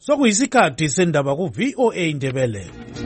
Sokuyisikhathi sendaba ku VOA Indebele.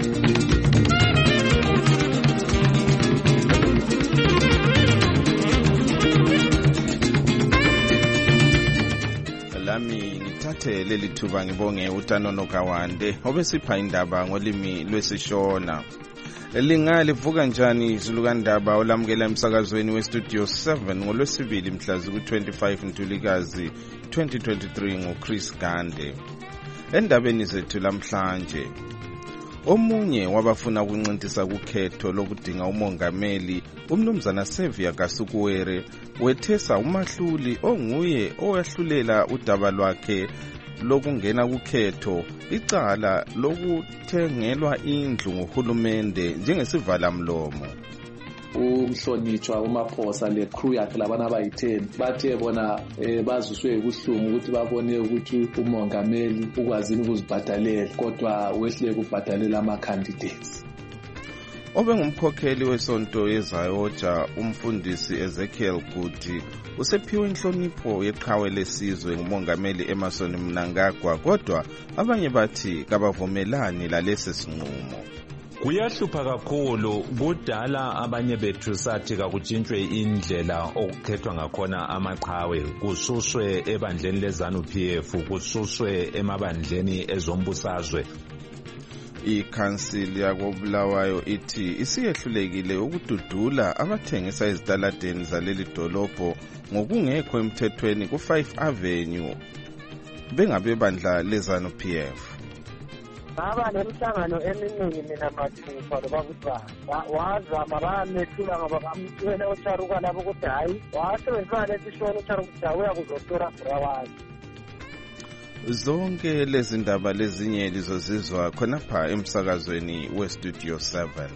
Lami ngithathe leli thuba ngibonge uTanono Kawande obesipha indaba ngolimi lwesiShona. Lingalivuka njani izulukandaba olamukela emsakazweni weStudio 7 ngolwesibili mhla ku-25 Ntulikazi 2023 nguChris Gande. Endabeni zethu lamhlanje, omunye wabafuna ukuncintisana kukhetho lokudinga umongameli umnumzana Sevia Kasukuwere wethesa umahluli onguye owahlulela udaba lwakhe lokungena kukhetho icala lokuthengelwa indlu nguhulumende njengesivala mlomo. Umhlonitshwa uMaphosa le crew yakhe labana abayi-10 bathe bona baziswe ubuhlungu ukuthi babone ukuthi umongameli ukwazini ukuzibhadalela kodwa wehle ukubhadalela ama-candidates. Obengumkhokheli wesonto yeZayoja umfundisi Ezekiel Gudi usephiwe inhlonipho yeqhawe lesizwe ngumongameli Emmerson Mnangagwa, kodwa abanye bathi kabavumelani lalesi sinqumo. Kuyahlupha kakhulu, kudala abanye bethu sathi kakutshintshwe indlela okukhethwa ngakhona amaqhawe, kususwe ebandleni leZANU-PF, kususwe emabandleni ezombusazwe. Ikhansili yakoBulawayo ithi isiyehlulekile ukududula abathengisa ezitaladeni zaleli dolobho ngokungekho emthethweni ku5 Avenue bengabebandla leZANU-PF. Baba lemhlangano eminingi mina mathupha loba kuthwa wazama bamethula ngoba bamthwele uCharuka lapho ukuthi hayi wasebenzisa lesishona uCharuka ukuthi uyakuzotora brawazi. Zonke lezi ndaba lezinye lizozizwa khonapha emsakazweni weStudio 7.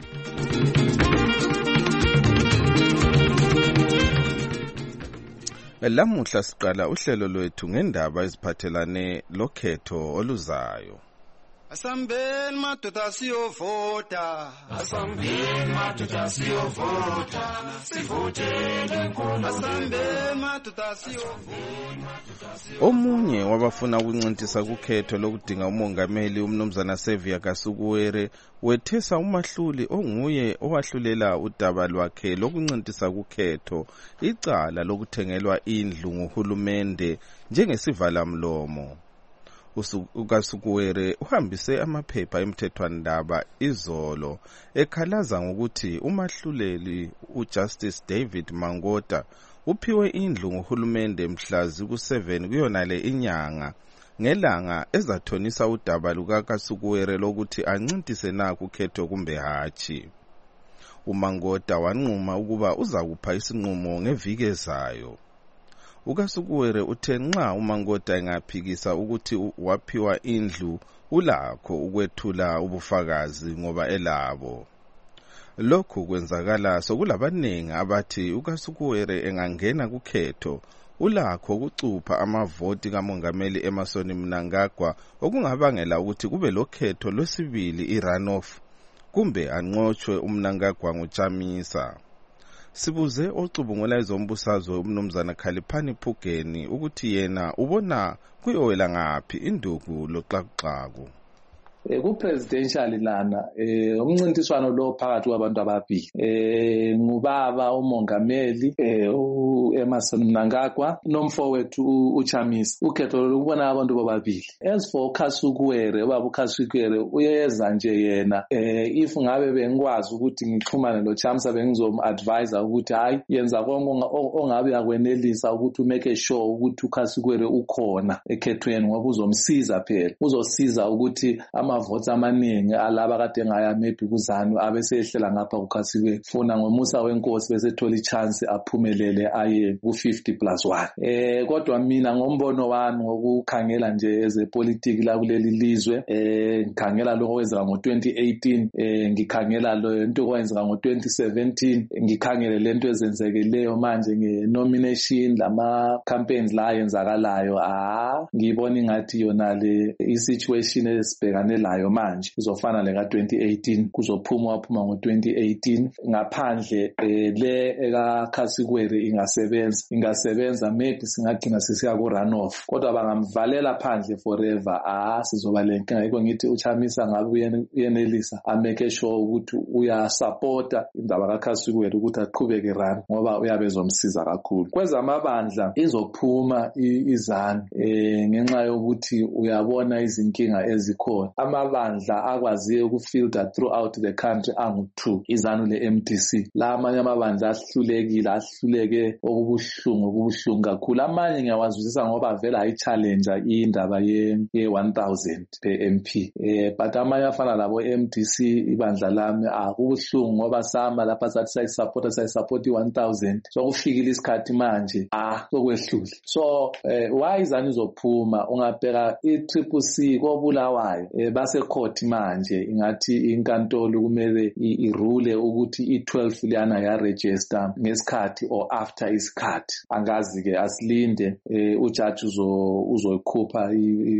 Lamuhla siqala uhlelo lwethu ngendaba eziphathelane lokhetho oluzayo. Asambeni madoda siyovota, asambeni madoda siyovota, sivotele inkulu. Asambeni madoda siyovota. Omunye wabafuna ukuncintisana kukhetho lokudinga umongameli umnumzana Sevia Kasukuwere wethesa umahluli onguye owahlulela udaba lwakhe lokuncintisana kukhetho icala lokuthengelwa indlu nguhulumende njengesivala mlomo. uKasukuwere uhambise amaphepha emthethwandaba izolo ekhalaza ngokuthi umahluleli uJustice David Mangota uphiwe indlu nguhulumende mhla ku7 kuyona le inyanga ngelanga ezathonisa udaba lukaKasukuwere lokuthi ancintise na kukhetho kumbe hathi. uMangota wanquma ukuba uzakupha isinqumo ngeviki ezayo. uKasukuwere uthe nxa uMangota engaphikisa ukuthi waphiwa indlu ulakho ukwethula ubufakazi ngoba elabo. Lokhu kwenzakala sokulabaningi abathi uKasukuwere engangena kukhetho ulakho ukucupha amavoti kamongameli Emmerson Mnangagwa okungabangela ukuthi kube lokhetho lwesibili irunoff kumbe anqotshwe uMnangagwa ngoChamisa. Sibuze ocubungula ezombusazwe umnumzana Khaliphani Phugeni ukuthi yena ubona kuyowela ngaphi induku loxaxaku. Ku-presidential lana umncintiswano lo phakathi kwabantu ababili ngubaba umongameli uEmmerson Mnangagwa nomfowethu uChamisa. Ukhetho lokubona abantu bobabili. As for uKasukuwere, ubaba uKasukuwere uyeza nje yena if ngabe bengikwazi ukuthi ngixhumane noChamisa bengizom-advise ukuthi hayi yenza konke ongabe yakwenelisa ukuthi umake sure ukuthi uKasukuwere ukhona ekhethweni ngoba uzomsiza phela. Uzosiza ukuthi amavoti amaningi alaba kade ngaya maybe kuzanu abesehlela ngapha kuKasukuwere funa ngomusa wenkosi besethola ichance aphumelele aye ku50+1. Kodwa mina ngombono wami ngokukhangela nje ezepolitiki la kuleli lizwe ngikhangela lokho kwenzeka ngo2018 ngikhangela lento kwenzeka ngo2017 ngikhangele lento ezenzekeleyo manje ngenomination lama campaigns la yenzakalayo ngibona ingathi yona le isituation esibhekane layo manje izofana le ka2018 kuzophuma ngo2018 ngaphandle le ekaKasukuwere ingasebenza ingasebenza maybe singagcina sisiya ku runoff, kodwa bangamvalela phandle forever sizoba lenkinga. Yiko ngithi uChamisa ngabe uyenelisa amake sure ukuthi uyasupporta indaba kaKhasikweli ukuthi aqhubeke run ngoba uyabe ezomsiza kakhulu. Kwezamabandla izophuma izanu ngenxa yokuthi uyabona izinkinga ezikhona. Amabandla akwaziye ukufilter throughout the country angu-2 izanu le-MDC. La amanye amabandla ahluleke okubuhlungu kakhulu. Amanye ngiyawazwisisa ngoba vele ayi-challenge indaba ye-1000 per MP. But amanye afana labo MDC ibandla lami kubuhlungu ngoba sama lapha sathi sayisupport i-1000 so kufikile isikhathi manje sokwehlule. So why izanu izophuma ungabheka i-CCC koBulawayo base court manje ingathi inkantolo kumele irule ukuthi i-12 liyana ya register ngesikhathi or after isikhathi. Angazi ke asilinde ujudge uzoyikhupha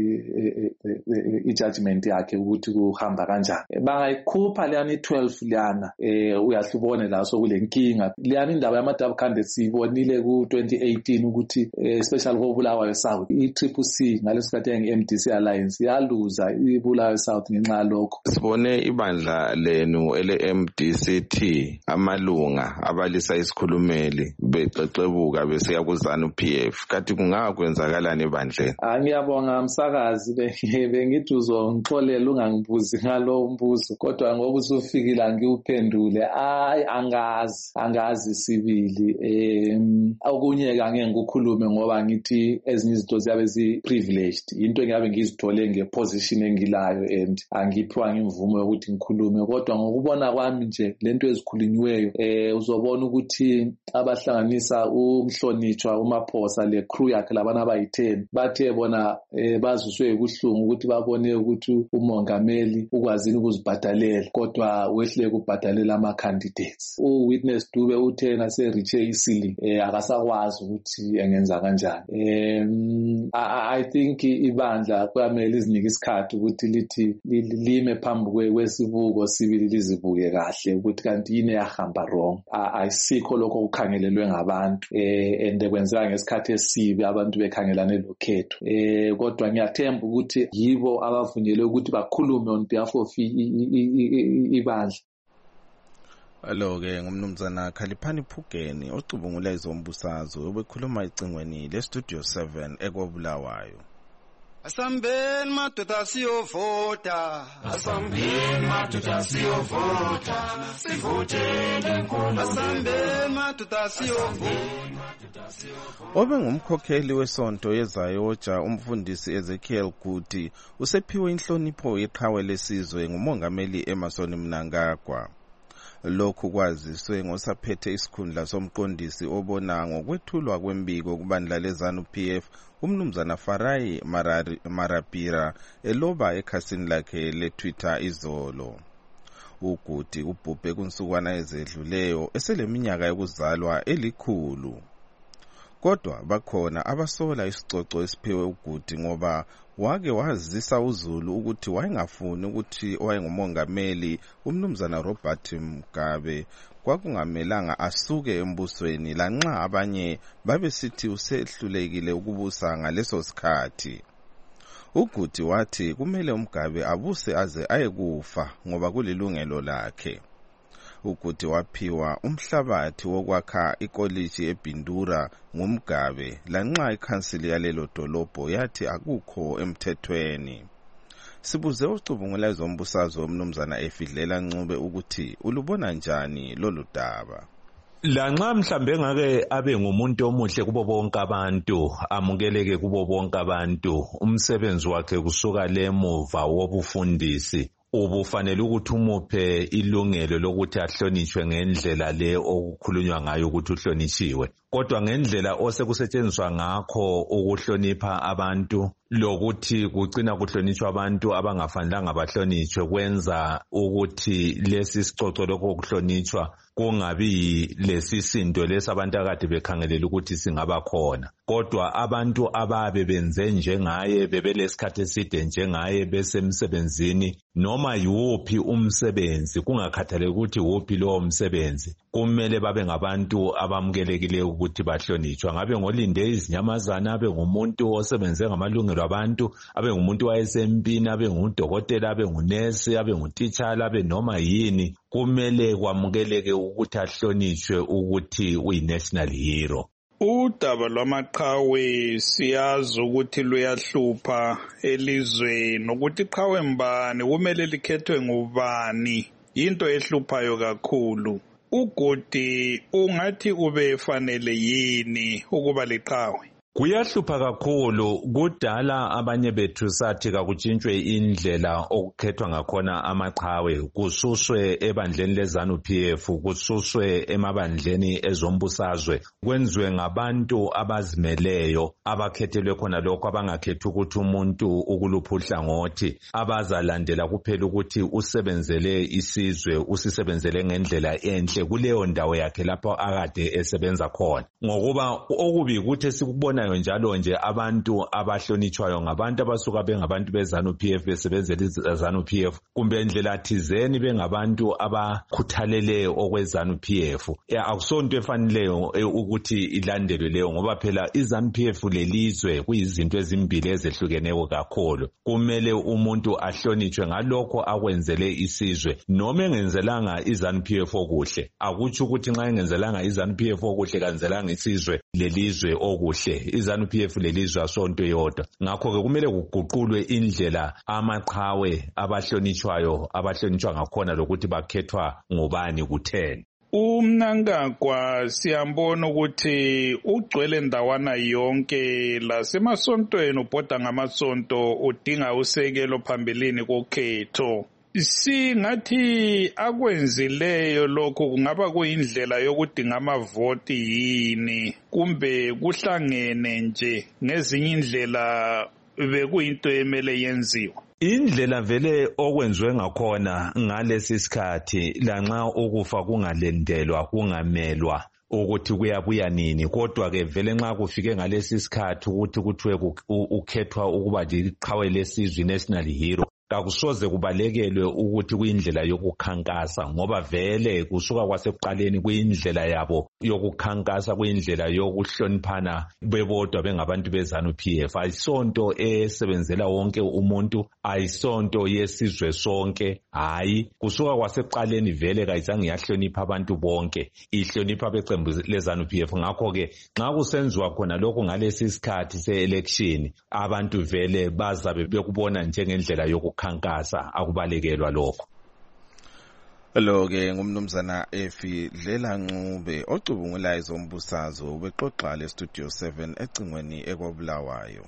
i-judgment yakhe ukuthi kuhamba kanjani. Bangayikhupha liyana i-12 liyana uyahlubone la sokulenkinga liyana indaba yama-double candidates siyibonile ku-2018 ukuthi especially koBulawayo South i-CCC ngalesikhathi nge-MDC Alliance yaluza iBulawayo South ngenxa lokho. Sibone ibandla lenu ele-MDCT amalunga abalisa isikhulumeli bexexebuka besiya kuzanu PF kanti kungakwenzakalani ebandleni? Ngiyabonga msakazi bengithi uzongixolela ungangibuzi ngalo mbuzo kodwa ngoba usufikile angiwuphendule. Angazi sibili okunye angeke ngikukhulume ngoba ngithi ezinye izinto ziyabe zi-privileged into engabe ngizithole ngeposition engilayo and angiphiwa imvumo yokuthi ngikhulume. Kodwa ngokubona kwami nje lento ezikhulunyweyo uzobona ukuthi abahlanganisa umhlonitshwa uMaphosa le crew yakhe labana abayi-10 bathe bona baziswe ubuhlungu ukuthi babone ukuthi umongameli ukwazini ukuzibhadalela kodwa wehlele ukubhadalela ama-candidates. Uwitness Dube uthe nase-reache i-ceiling akasakwazi ukuthi engenza kanjani. I think ibandla kwamele izinike isikhathi ukuthi lithi lime phambi kwesibuko sibili lizibuke kahle ukuthi kanti yini yahamba wrong. Ayisikho lokho kukhangelelwe ngabantu and kwenzeka ngesikhathi esibi abantu bekhangelane lokhetho. Kodwa ngiyathemba ukuthi yibo abavunyelwe ukuthi bakhulume on behalf of ibandla. Alo-ke ngumnumzana Khaliphani Phugeni ocubungula izombusazwe obekhuluma icingweni le-Studio 7 ekwaBulawayo. Asambeni madoda siyovota, asambeni madoda siyovota, sivotele inkulu. Asambeni madoda siyovota. Obe ngumkhokheli wesonto yeZayoja umfundisi Ezekiel Guti usephiwe inhlonipho yeqhawe lesizwe ngumongameli Emmerson Mnangagwa. Lokhu kwaziswe ngosaphethe isikhundla somqondisi obona ngokwethulwa kwembiko kubandla lezanu PF umnumzana Farai Marapira eloba ekhasini lakhe le-Twitter izolo. Uguti ubhubhe kunsukwana ezedluleyo eseleminyaka yokuzalwa 100. Kodwa bakhona abasola isicoco esiphiwe uGuti ngoba wake wazisa uZulu ukuthi wayengafuni ukuthi owayengumongameli umnumzana Robert Mugabe kwakungamelanga asuke embusweni lanxa abanye babesithi usehlulekile ukubusa ngaleso sikhathi. uGuti wathi kumele uMgabe abuse aze ayekufa ngoba kulilungelo lakhe. uGuti waphiwa umhlabathi wokwakha ikoliji eBindura ngumgabe lanxa ikhansili yalelo dolobho yathi akukho emthethweni. Sibuze ucubungula izombusazwe umnumzana Efidlela Ncube ukuthi ulubona njani lolu daba. Lanxa mhlambe ngake abe ngumuntu omuhle kubo bonke abantu, amukeleke kubo bonke abantu, umsebenzi wakhe kusuka lemuva wobufundisi ubufanele ukuthi umuphe ilungelo lokuthi ahlonishwe ngendlela le okukhulunywa ngayo ukuthi uhlonitshiwe. Kodwa ngendlela osekusetshenziswa ngakho ukuhlonipha abantu lokuthi kugcina kuhlonitshwa abantu abangafanelanga bahlonitshwe kwenza ukuthi lesi sicoco lokho kuhlonitshwa kungabi lesisindo lesi abantu akade bekhangelela ukuthi singaba khona. Kodwa abantu ababe benze njengaye bebelesikhathi eside njengaye besemsebenzini noma yiwuphi umsebenzi kungakhathaleki ukuthi wuphi lowo msebenzi kumele babe ngabantu abamukelekileyo ukuthi bahlonitshwe. Ngabe ngolinde izinyamazana, abe ngumuntu osebenze ngamalungelo abantu, abe ngumuntu wayesempini, abe ngudokotela, abe ngunesi, abe ngutitshala, abe noma yini, kumele kwamukeleke ukuthi ahlonitshwe ukuthi uyi-national hero. Udaba lwamaqhawe siyazi ukuthi luyahlupha elizweni, ukuthi iqhawe mbani kumele likhethwe ngubani, into ehluphayo kakhulu. Ugodi ungathi ubefanele yini ukuba liqhawe? Kuyahlupha kakhulu. Kudala abanye bethu sathi kakutshintshwe indlela okukhethwa ngakhona amaqhawe, kususwe ebandleni leZANU-PF, kususwe emabandleni ezombusazwe, kwenziwe ngabantu abazimeleyo abakhethelwe khona lokho, abangakhethi ukuthi umuntu ukulupha uhlangothi, abazalandela kuphela ukuthi usebenzele isizwe, usisebenzele ngendlela enhle kuleyo ndawo yakhe lapho akade esebenza khona. Ngokuba okubi ukuthi sikubona njalo nje abantu abahlonitshwayo ngabantu abasuka bengabantu beZANU-PF besebenzela iZANU-PF, kumbe indlela thizeni bengabantu abakhuthaleleyo okweZANU-PF. Akusonto efanileyo ukuthi ilandelwe leyo, ngoba phela iZANU-PF lelizwe kuyizinto ezimbili ezehlukeneyo kakhulu. Kumele umuntu ahlonitshwe ngalokho akwenzele isizwe, noma engenzelanga iZANU-PF okuhle. Akutsho ukuthi nxa engenzelanga iZANU-PF okuhle kanzelanga isizwe lelizwe okuhle. iZANU-PF lelizwe asonto yodwa. Ngakho-ke kumele kuguqulwe indlela amaqhawe abahlonitshwa ngakhona lokuthi bakhethwa ngobani kutheni. UMnangagwa siyambona ukuthi ugcwele ndawana yonke, lasemasontweni ubhoda ngamasonto udinga usekelo phambilini kokhetho. Singathi akwenzileyo lokho kungaba kuyindlela yokudinga amavoti yini, kumbe kuhlangene nje ngezinye indlela bekuyinto emele yenziwe? Indlela vele okwenziwe ngakhona ngalesi sikhathi, lanxa ukufa kungalendelwa kungamelwa ukuthi kuyabuya nini, kodwa ke vele nxa kufike ngalesi sikhathi ukuthi kuthiwe ukhethwa ukuba liqhawe lesizwe, national hero, kakusoze kubalekelwe ukuthi kuyindlela yokukhankasa, ngoba vele kusuka kwasekuqaleni kuyindlela yabo yokukhankasa, kuyindlela yokuhloniphana bebodwa bengabantu beZANU-PF. Ayisonto esebenzela wonke umuntu, ayisonto yesizwe sonke, hayi. Kusuka kwasekuqaleni vele kayizange yahlonipha abantu bonke, ihlonipha beqembu leZANU-PF. Ngakho-ke nxa kusenziwa khona lokho ngalesi sikhathi se-election, abantu vele bazabe bekubona njengendlela yokukhankasa, akubalekelwa lokho. Lo-ke ngumnumzana Efi Dlela Ncube ocubungula ezombusazwe ubexoxa leStudio 7 ecingweni ekobulawayo.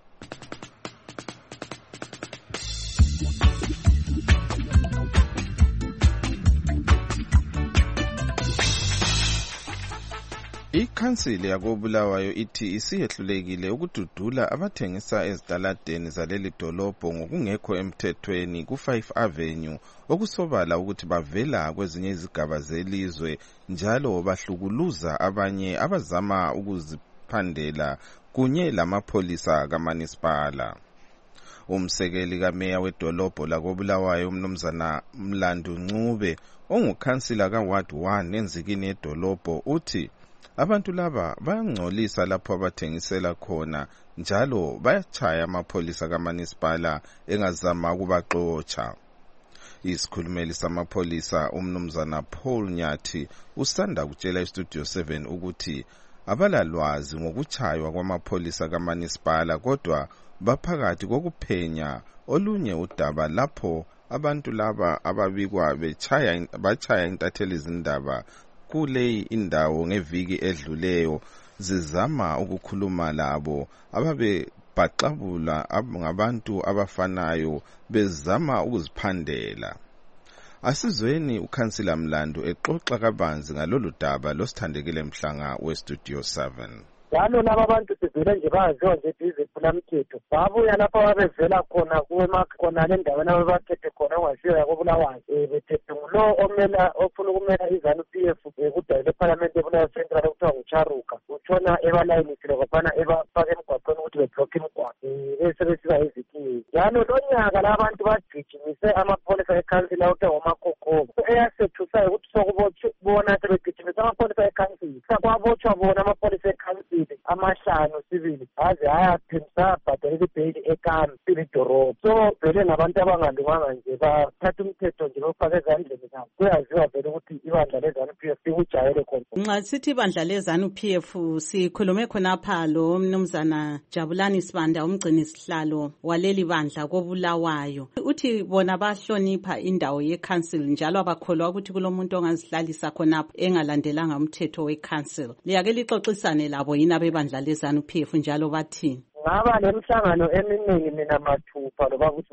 Ikhansili yakobulawayo ithi isiyehlulekile ukududula abathengisa ezitaladeni zaleli dolobho ngokungekho emthethweni ku5 Avenue, okusobala ukuthi bavela kwezinye izigaba zelizwe njalo bahlukuluza abanye abazama ukuziphandela kunye lamapholisa kaManisipala. Umsekeli kameya wedolobho lakobulawayo umnumzana Mlandu Ncube ongukhansila kaWard 1 enzikini yedolobho uthi abantu laba bayangcolisa lapho abathengisela khona njalo bayachaya amapholisa kaManisipala engazama ukubaxotsha. Isikhulumeli samapholisa umnumzana Paul Nyathi usanda kutshela iStudio 7 ukuthi abalalwazi ngokuchaywa kwamapholisa kaManisipala, kodwa baphakathi kokuphenya olunye udaba lapho abantu laba ababikwa bachaya intatheli izindaba kuleyi indawo ngeviki edluleyo zizama ukukhuluma labo ababe baxabula ngabantu abafanayo bezama ukuziphandela. Asizweni ukhansila Mlandu exoxa kabanzi ngalolu daba losithandekile Mhlanga weStudio 7. njalo laba abantu sivele nje baziwa nje iziphula-mthetho babuya lapho babevela khona khona le ndaweni abebathethe khona ongasiyo yakobulawayo bethethe ngulo ofuna ukumela iZANU-PF kudayile ephalamende eBulawayo Central okuthiwa nguCharuka utshona ebalayinisile kwaphana ebafake emgwaqweni ukuthi beblokhe imigwaqo besebesiba izikiyi njalo lonyaka labantu bagijimise amapholisa ekhansila okuthiwa ngoMakokobo eyasethusayo ukuthi sokubona sebegijimise amapholisa ekhansila sakwabotshwa bona amapholisa ekhansila amahlanu sibili aze ayaphimisa abhadelela ibheyili ekami idorobha so vele ngabantu abangalunganga nje bathatha umthetho nje bawufake ezandleni zabo kuyaziwa vele ukuthi ibandla leZANU-PF likujayele khona. Nxa sithi ibandla leZANU-PF sikhulume khonapha lo mnumzana Jabulani Sibanda umgcini sihlalo waleli bandla koBulawayo uthi bona bahlonipha indawo yeCouncil njalo abakholwa ukuthi kulomuntu ongazihlalisa khonapha engalandelanga umthetho weCouncil. Liyake lixoxisane labo yini abebandla leZANU-PF njalo bathini? Ngaba nemihlangano eminingi mina mathupha loba ukuthi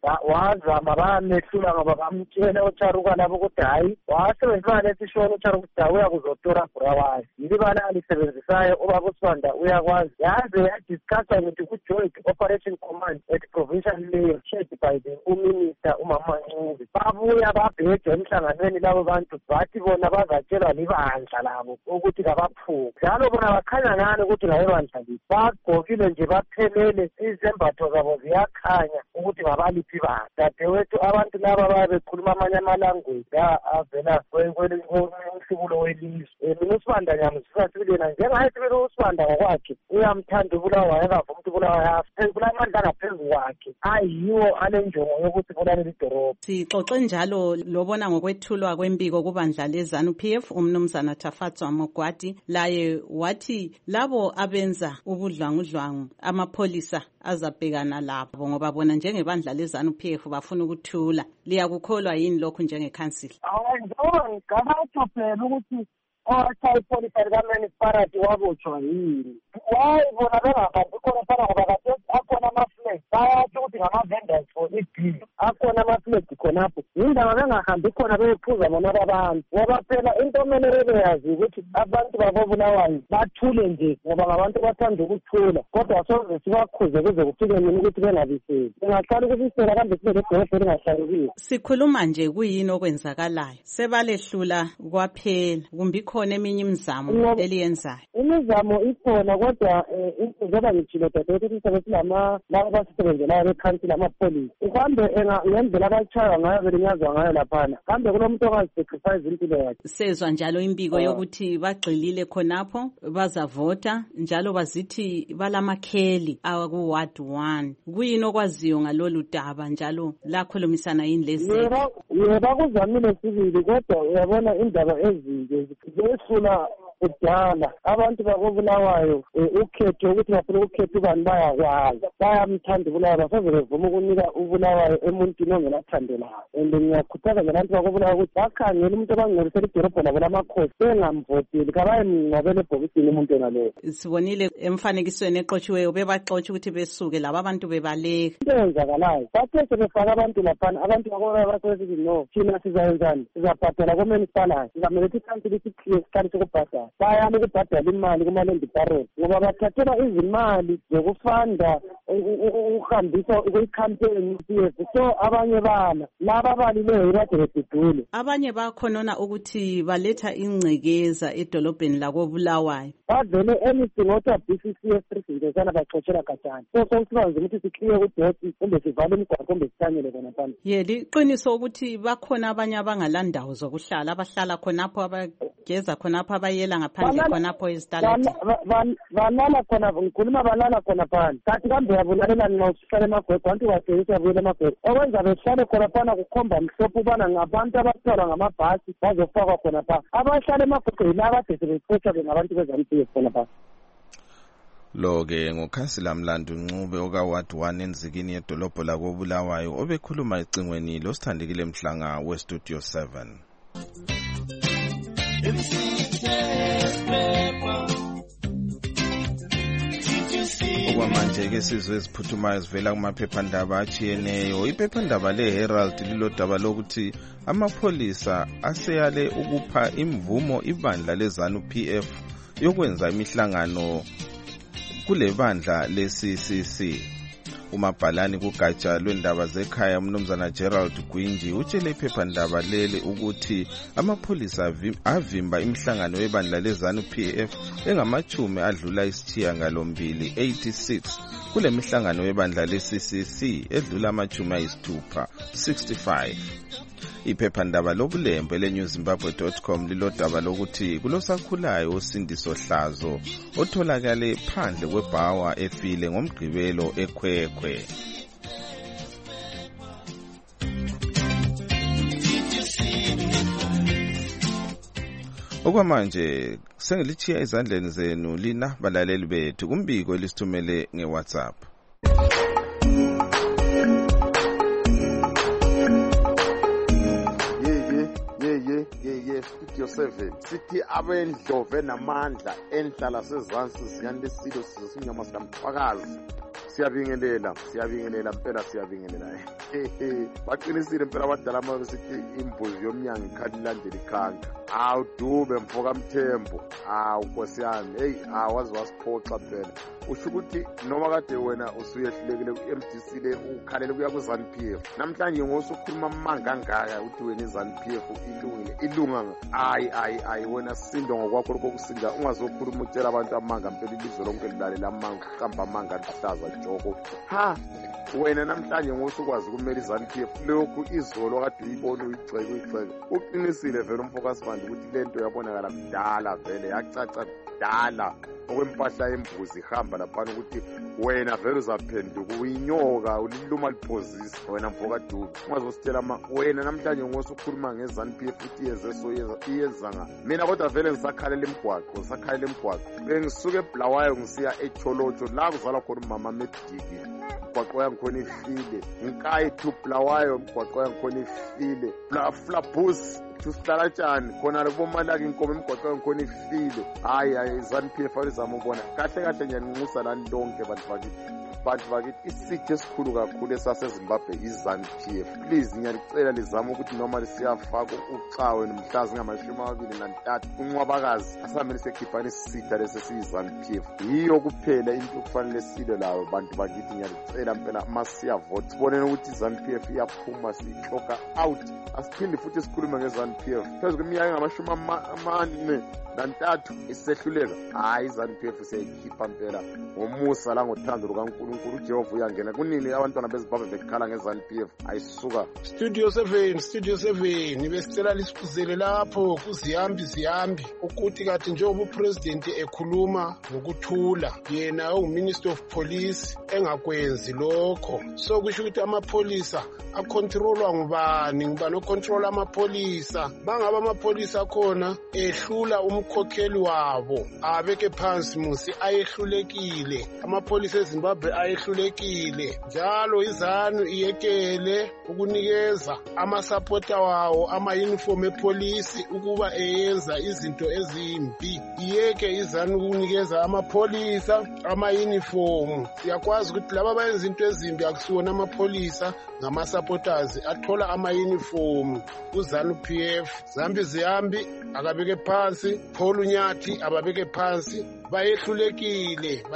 wazama bamehlula ngoba bamtshela uCharuka labo ukuthi hayi wasebenzisa lesishona uCharuka ukuthi uyakuzotora Bulawayo yili bana alisebenzisayo ubaba uSibanda uyakwazi yaze yadiscussa ngithi ku-Joint Operation Command at Provincial Layer chaired by the Minister uMama Ncube babuya babheja emhlanganweni labo bantu bathi bona bazatshelwa libandla labo ukuthi kabaphuke njalo bona bakhanya ngani ukuthi ngayebandla lithi bagqokile nje baphelele izembatho zabo ziyakhanya ukuthi ngabaliphi bandla dadewethu abantu laba babekhuluma amanye amalanguage avela kwenhlubulo welizwe mina uSibanda nyamuzisa sibilena njengaye sibili uSibanda ngokwakhe uyamthanda uBulawayo akavuma ukuthi uBulawayo afe kulamandla ngaphezu kwakhe ayiwo alenjongo yokuthi kulaleli idorobha. Sixoxe njalo lobona ngokwethulwa kwembiko kubandla leZANU-PF umnumzana Tafatswa Mogwadi laye wathi labo abenza ubudlwangudlwangu amapholisa azabhekana labo ngoba bona njengebandla leZANU-PF bafuna ukuthula. Liyakukholwa yini lokhu njengekhansila? Njengoba ngicabanga phela ukuthi ipholisa likaMunicipality wabotshwa yini wayi bona bengahambi khona phana ngoba kade akhona ama-flag bayatsho ukuthi ngama-vendors for i-bill akhona ama-flag khonapho yindaba bengahambi khona bephuza bona babantu ngoba phela into omele bebeyazi ukuthi abantu bakoBulawayo bathule nje ngoba ngabantu bathanda ukuthula kodwa soze sibakhuze kuze kufike mina ukuthi bengabiseli singahlala ukubisela kambe sibe ledolobho elingahlalukiyo. Sikhuluma nje kuyini okwenzakalayo sebalehlula kwaphela kumbe ikhona eminye imizamo eliyenzayo? Imizamo ikhona kodwa njengoba ngitshilo dadewethu silama laba basisebenzelayo bekhansila amapholisa uhambe ngendlela abatshaywa ngayo belinyazwa ngayo laphana kambe kulomuntu ongazisacrifice impilo yakhe. Sezwa njalo imbiko yokuthi bagxilile khonapho bazavota njalo bazithi balamakheli aku-Ward 1 kuyini okwaziyo ngalolu daba njalo lakhulumisana yini lezi? Yebo kuzamile sibili kodwa uyabona indaba ezinje zesula kudala abantu bakoBulawayo ukhetho ukuthi bafuna ukukhetha ubani bayakwazi bayamthanda uBulawayo basoze bevuma ukunika uBulawayo emuntwini ongelathandelayo and ngiyakhuthaza nje abantu bakoBulawayo ukuthi bakhangele umuntu abangcwelisela idorobho labo lamakhosi bengamvoteli kabayemngcwabele ebhokisini umuntu enaloyo. Sibonile emfanekisweni eqotshiweyo bebaxotsha ukuthi besuke laba abantu bebaleka into eyenzakalayo bathe sebefaka abantu laphana abantu bakoBulawayo basebesithi no thina sizayenzani sizabhadala koMunicipality sizamele ukuthi ikhansila isikhiye isikhathi sokubhadala bayama ukubhadala imali kuma-land parole ngoba bathathela izimali zokufanda ukuhambisa kwi-campaign so abanye bana laba abalileyo bade bedudule. Abanye bakhonona ukuthi baletha ingcekeza edolobheni lakoBulawayo bavele anything othiwa BCCS 3 sana baxotshela katshana so sokusiba nzima ukuthi sikhiye kudoti kumbe sivale imigwaqo kumbe sithanyele khona phana. Liqiniso ukuthi bakhona abanye abangalandawo zokuhlala abahlala khonapho abageza khonapho abayela ngaphandle khonapho ezitalatini balala khona ngikhuluma balala khona phana kanti kambe yabulalela nxa usuhlala emagwegwe abantu bathengisa buyela emagwegwe okwenza behlale khona phana kukhomba mhlophe ubana ngabantu abathwalwa ngamabhasi bazofakwa khona phana abahlala emagwegwe yila kade sebexotshwa bengabantu beZANU-PF khona phana. Lo-ke ngukhansila Mlandu Ncube okaWard 1 enzikini yedolobho lakoBulawayo obekhuluma ecingweni losithandekile Mhlanga weStudio 7. Okwamanje-ke sizwe eziphuthumayo zivela kumaphephandaba atshiyeneyo. Iphephandaba leHerald lilodaba lokuthi amapholisa aseyale ukupha imvumo ibandla leZANU-PF yokwenza imihlangano kule bandla le-CCC. Umabhalani kugatsha lwendaba zekhaya umnumzana Gerald Gwinji utshele iphephandaba leli ukuthi amapholisa avimba imihlangano yebandla leZANU-PF engamachumi adlula isishiyagalombili 86 kule mihlangano yebandla le-CCC edlula amachumi ayisithupha 65. Iphephandaba lobulembe leNewZimbabwe.com lilodaba lokuthi kulosakhulayo uSindiso Hlazo otholakale phandle kwebhawa efile ngomgqibelo eKhwekhwe. Okwamanje sengilitshiya ezandleni zenu lina balaleli bethu kumbiko elisithumele ngeWhatsApp. Studio 7 sithi abendlove namandla enhlala sezansi ziyandisilo sizinyama sikamfakazi siyabingelela impela siyabingelela baqinisile impela abadala amabe sithi imbuzi yomnyango ikhalilandela ikhanga awudube mfoka mthembo nkosi yami wazi wasiphoxa phela usho ukuthi noma kade wena usuyehlulekile ku-MDC le ukhalele kuya ku-ZANU-PF namhlanje ngosukhuluma amanga angaka ukuthi wena i-ZANU-PF ilunga ayi wena sindo ngokwakho lokho kusinda ungazokhuluma utshela abantu amanga mpela ilizwe lonke lilalela amanga hamba amanga lihlaza joko wena namhlanje ngosukwazi kumele i-ZANU-PF lokhu izolo kade uyibona uyigxeke uqinisile vele umfokasi bandi ukuthi lento yabonakala kudala vele yacaca kudala okwempahla yembuzi ihamba laphana ukuthi wena vele uzaphenduka uyinyoka uliluma liphozisa wena mfoka dubi ungazositshela wena namhlanje ngosukhuluma nge-ZANU-PF ukuthi iyezanga mina kodwa vele ngisakhalela imigwaqo bengisuke eBulawayo ngisiya eCholotsho la kuzalwa khona umama Mediki imigwaqo yangikhona ifile ngikayi to Bulawayo imigwaqo yangikhona ifile Flabus Tusihlalatshani khona bomalaki inkomo imigwaqo yangikhona ifile hayi i-ZANU-PF alizama ubona kahle ngiyanxusa lani lonke bantu bakithi isithe esikhulu kakhulu esaseZimbabwe i-ZANU-PF please ngiyalicela lizama ukuthi noma lisiyafaka ucawe nomhla zingama-23 unqwabakazi asamele sekhiphani isitha lesesiyi-ZANU-PF yiyo kuphela into kufanele silwe layo bantu bakithi ngiyalicela mpela masiyavote sibonene ukuthi i-ZANU-PF iyaphuma siyixoka out asiphinde futhi sikhulume nge-ZANU-PF phezu kweminyaka engama-43 isisehluleka hayi i-ZANU-PF siyayikhipha mpela ngomusa langothando lukaNkulunkulu uJehova uyangena kunini abantwana beZimbabwe bekhala nge-ZANU-PF ayisuka Studio 7 besicela lisifuzele lapho kuziyambi ukuthi kathi njengoba upresident ekhuluma ngokuthula yena uMinister of Police engakwenzi lokho so kusho ukuthi amapholisa akontrolwa ngubani okontrola amapholisa bangaba amapholisa khona ehlula umkhokheli wabo abeke phansi musi ayehlulekile amapholisa eZimbabwe ayehlulekile njalo iZANU iyekele ukunikeza amasupporter wawo ama-uniform epolisi ukuba eyenza izinto ezimbi iyeke iZANU ukunikeza amapholisa ama-uniform siyakwazi ukuthi laba bayenza into ezimbi akusiwona amapholisa ngama-supporters athola ama-uniform ku-ZANU-PF Zambi Ziyambi akabeke phansi Paul Unyathi ababeke phansi bayehlulekile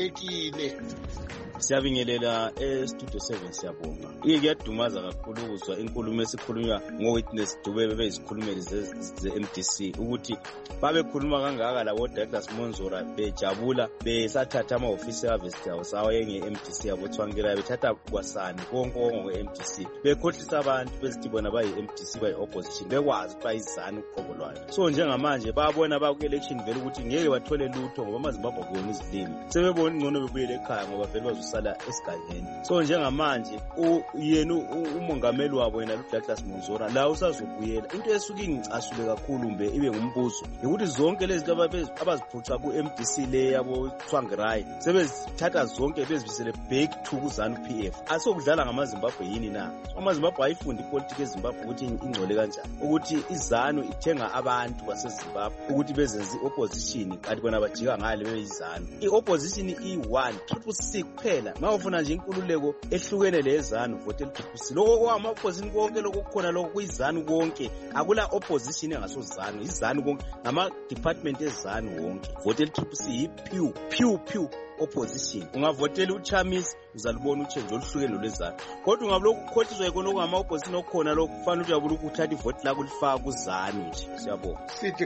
Siyabingelela eStudio 7 siyabonga. Iyadumaza kakhulu ukuzwa inkulumo esikhulunywa ngoWitness Dube bebezikhulumeli ze-MDC ukuthi babekhuluma kangaka labo Douglas Monzora bejabula besathatha ama-office service yawo sawaye-MDC yabo Thwangela bethatha kwasani konke nge-MDC bekhohlisa abantu bezithi bona bayi-MDC bayi-opposition bekwazi ukuthi bayizana uqobo lwayo so njengamanje babona baku-election vele ukuthi ngeke bathole lutho ngoba amaZimbabwe akuyona izilimi sebebona ingcono bebuyele ekhaya ngoba vele sala esigangeni so njengamanje yena umongameli wabo yena uDouglas Monzora la usazobuyela into esuke ingicasule kakhulu mbe ibe ngumbuzo ukuthi zonke lezi zinto abaziphuca ku-MDC le yabo Thwangerai sebezithatha zonke bezibisele back to ku-ZANU-PF asokudlala ngamaZimbabwe yini na amaZimbabwe ayifundi ipolitiki eZimbabwe ukuthi ingcole kanjani ukuthi iZANU ithenga abantu baseZimbabwe ukuthi bezenze i-opposition kanti bona bajika bebheka ngale beyizanu. I-opposition i-1 CCC kuphela. Ma ufuna nje inkululeko ehlukene lezanu votela CCC. Lokho kwama-opposition konke lokho kukhona lokho kuyizanu konke. Akula opposition engasozanu, izanu konke ngama-department ezanu wonke. Votela CCC yi-pew opposition. Ungavotela uChamisi uzalibona uchenje oluhlukene lolezana. Kodwa ungabuloku ukhothizwa ikona okungama-opposition okukhona lokho kufanele uyabula ukuthatha ivoti lakho ulifaka kuzanu nje. Siyabonga. Sithi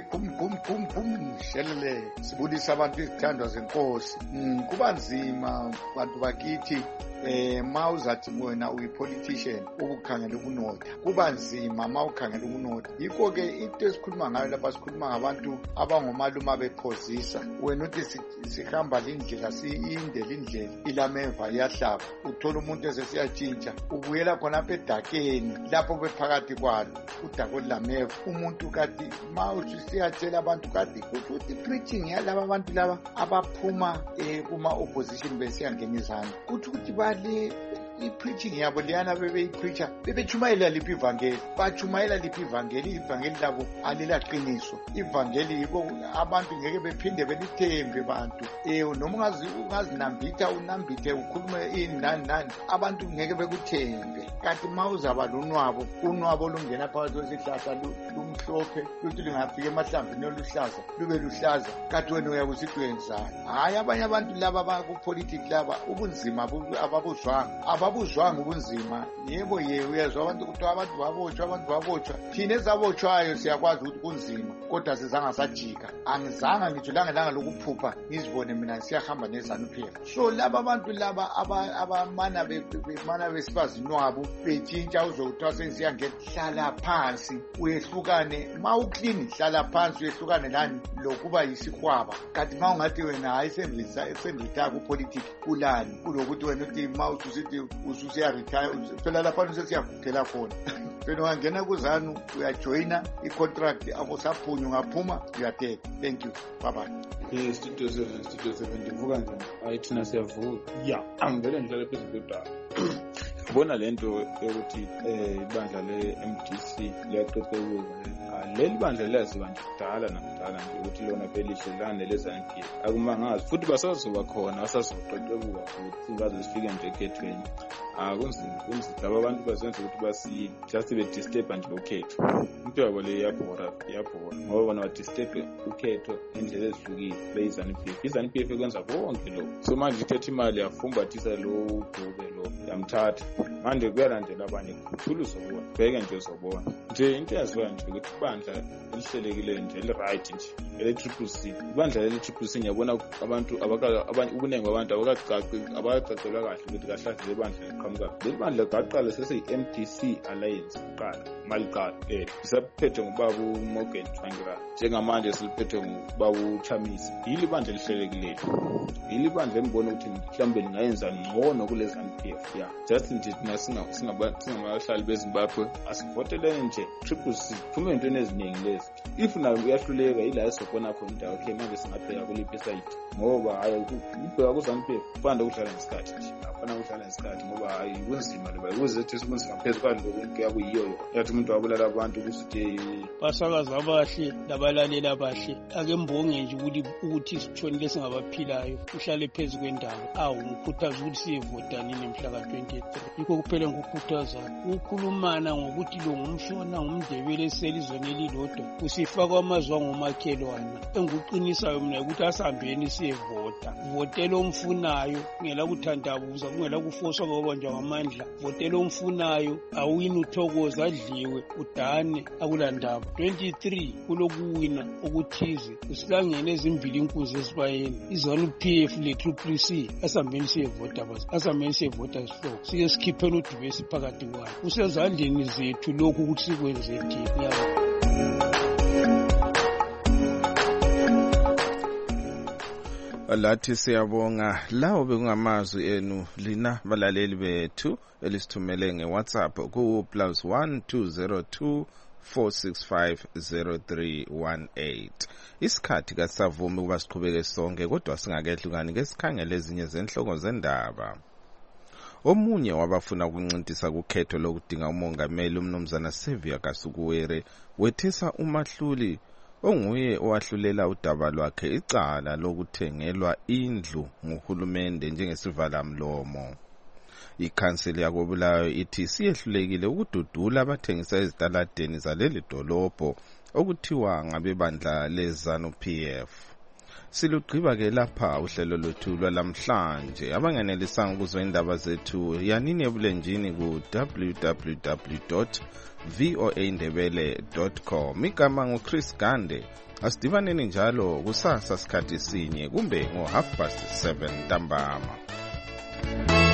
kum shelele sibulisa abantu izithandwa zenkosi. Kuba nzima bantu bakithi ma uzathi wena uyi-politician ukukhangela ukunotha. Kuba nzima ma ukhangela ukunotha. Yikho-ke into esikhuluma ngayo lapha sikhuluma ngabantu abangomaluma bephozisa. Wena uthi sihamba lindlela iyinde lindlela ilameva iyahlaba. Uthola umuntu esesiyatshintsha ubuyela khonapha edakeni lapho bephakathi kwalo udako lameva. Umuntu kati ma usiyatshela abantu kati ukuthi preaching yalaba abantu laba abaphuma kuma-opposition besiyangena izandla ukuthi bale i-preaching yabo liyana bebeyipreacher bebechumayela liphi ivangeli. Bachumayela liphi ivangeli labo alilaqiniso. Ivangeli yiko abantu ngeke bephinde belithembe bantu. Noma ungazinambitha unambithe ukhulume ini nani abantu ngeke bekuthembe. Kanti ma uzaba unwabo lungena phakathi kwesihlahla lumhlophe luthi lingafika emahlamvini oluhlaza lube luhlaza kanti wena uyakusithi wenzani. Hayi abanye abantu laba bakupolitiki laba ubunzima ababuzwanga ubunzima. Yebo uyezwa abantu kuthiwa abantu babotshwa thina ezabotshwayo siyakwazi ukuthi kunzima kodwa sizange sajika. Angizange ngitsho langelanga lokuphupha ngizibone mina siyahamba neZANU-PF. So laba abantu laba abamana besibazinwabo betshintsha uzokuthiwa sengiziyangena hlala phansi uyehlukane. Ma uclean hlala phansi uyehlukane lani lokuba yisihwaba. Kanti ma ungathi wena hayi sengilitha kupolitiki kulani kulokuthi wena uthi ma ususithi ususiyaretire phela lapha usesiyagugela khona. Phela ungangena kuzanu uyajoyina i-contract akusaphunywa ungaphuma uyateka. Thank you. Bye-bye. Studio 7 ndivuka njani? Hayi thina siyavuka. Ya angivele ngihlale phezulu kwedaba. Bona lento yokuthi ibandla le-MDC liyaqeqekile. Leli bandla liyaziwa nje kudala nakudala nje ukuthi lona phelihle lane leZANU-PF. Akumangazi futhi basazoba khona basazoqeqekuka futhi singaze sifike nje ekhethweni. Kunzima laba bantu bazenza ukuthi just bedisturb nje ukhetho. Into yabo le iyabhora ngoba bona badisturb ukhetho indlela ezihlukile beyiZANU-PF. iZANU-PF ikwenza konke lokho. So manje ithethe imali yafumbathisa lo Dube lo yamthatha. Manje kuyalandela abanye kuthula uzobona bheke nje uzobona. Nje into yaziwa nje ukuthi ibandla elihlelekile nje eli-right nje ele-CCC. Ibandla le-CCC ngiyabona abantu ubuningi babantu abakacacelwa kahle ukuthi kahle le bandla liqhamuka. Leli bandla ligaqala sesiyi-MDC Alliance kuqala maliqala lisaphethe ngubaba uMorgan Tsvangirai. Njengamanje siliphethe ngubaba uChamisi. Yili bandla elihlelekileyo. Yili bandla engibona ukuthi mhlawumbe lingayenza ngcono kule ZANU-PF. Just nje thina singabahlali beZimbabwe asivoteleni nje CCC phume into eziningi lezi. If nayo uyahluleka ila esibona khona indawo okay manje singapheka kuliphi side ngoba hayi ubheka kuZANU-PF kufanele ukuhlala ngesikhathi nje. Afana ukuhlala ngesikhathi ngoba hayi kunzima leba ukuze singaphezulu kwalo konke yakuyiyo yathi umuntu wabulala abantu ukuthi basakaza abahle labalaleli abahle ake mbonge nje ukuthi sithonile singabaphilayo uhlale phezulu kwendaba ngikhuthaza ukuthi siyevota nini mhla ka-23. Yikho kuphela ngikukhuthaza ukukhulumana ngokuthi lo ngumshona ngumndebele eselizweni elilodwa usifaka amazwi angomakhelwane. Engikuqinisayo mina ukuthi asihambeni siyevota. Votela omfunayo kungela kuthandabuza kungela kufoswa ngobanjwa ngamandla. Votela omfunayo awini uthokoza adliwe udane akulandaba. 23 kulokuwina okuthize usilangene ezimbili inkunzi esibayeni. iZANU-PF le-CCC asihambeni siyevota asihambeni siyevota sihloko sike sikhiphele uDube esiphakathi kwayo. Usezandleni zethu lokhu ukuthi sikwenze thina. Lathi siyabonga. Lawo bekungamazwi enu lina balaleli bethu elisithumele ngeWhatsApp ku +1 202 4650318. Isikhathi kasavumi ukuba siqhubeke sonke kodwa singakehlukani ngesikhangele ezinye zenhloko zendaba. Omunye wabafuna ukuncintisa kukhetho lokudinga umongameli umnumzana Sevia Kasukuwere wethesa umahluli onguye owahlulela udaba lwakhe icala lokuthengelwa indlu nguhulumende njengesivalamlomo. Ikhanseli yakobulawayo ithi siyehlulekile ukududula abathengisa ezitaladeni zaleli dolobho okuthiwa ngabebandla leZANU-PF. Silugqiba-ke lapha uhlelo lwethu lwalamhlanje. Abanganelisanga ukuzwa indaba zethu yanini ebulenjini ku www.voaindebele.com. Igama nguChris Gande. Asidibaneni njalo kusasa sikhathi sinye kumbe ngo 7:30 ntambama.